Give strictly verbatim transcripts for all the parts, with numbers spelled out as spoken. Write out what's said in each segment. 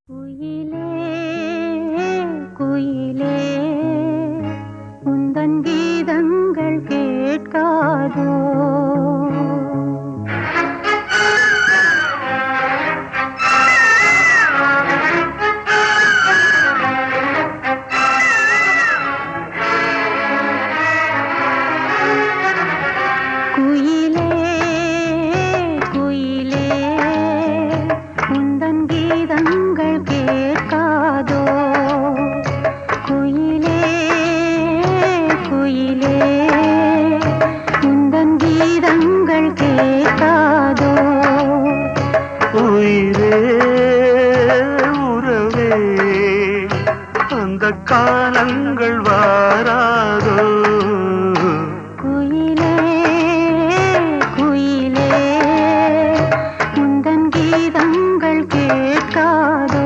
குயிலே குயிலே உந்தன் கீதங்கள் கேட்காதோ? குயிலே குயிலே உந்தன் கீதங்கள் கேட்காதோ? குயிலே குயிலே உந்தன் கீதங்கள் கேட்காதோ? உயிரே உறவே அந்த காலங்கள் வாராதோ? குயிலே குயிலே உந்தன் கீதங்கள் கேட்காதோ?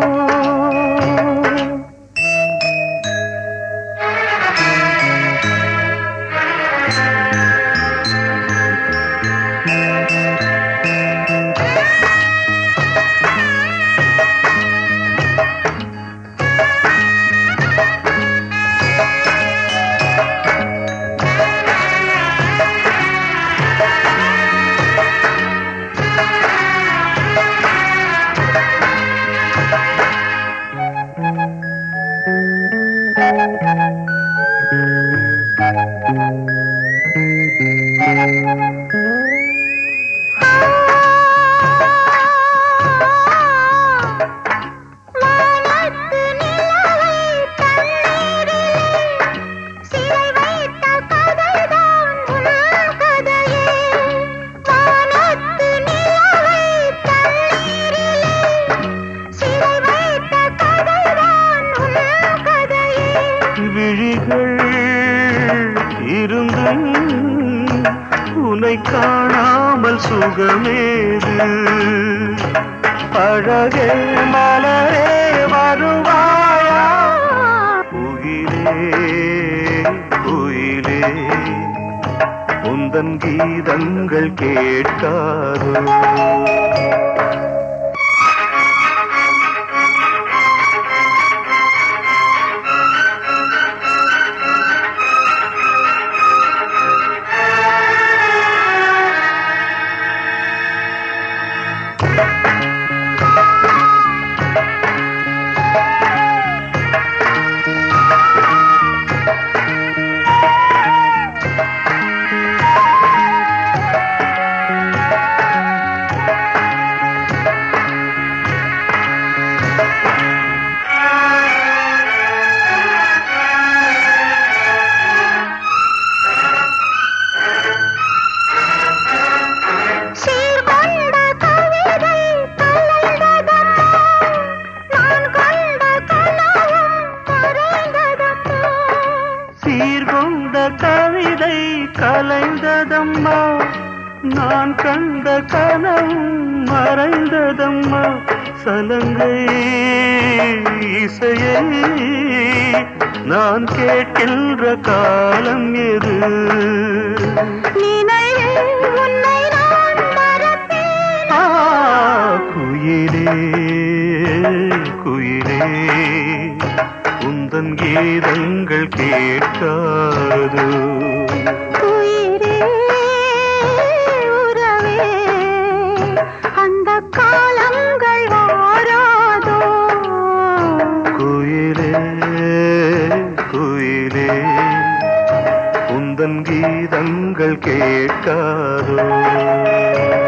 விழிகள் இருந்தும் உன்னை காணாமல் சுகமேது? அழகே மலரே வருவாயா? உயிரே உயிரே உந்தன் கீதங்கள் கேட்காதோ? சீர்கொண்ட கவிதை கலைந்ததம்மா, நான் கண்ட கனவும் மறைந்ததம்மா. சலங்கை இசையை நான் கேட்கின்ற காலம் எது? ஆ, குயிலே குயிலே உந்தன் கீதங்கள் கேட்காதோ? உயிரே உறவே அந்த காலங்கள் வாராதோ? குயிலே குயிலே உந்தன் கீதங்கள் கேட்காதோ?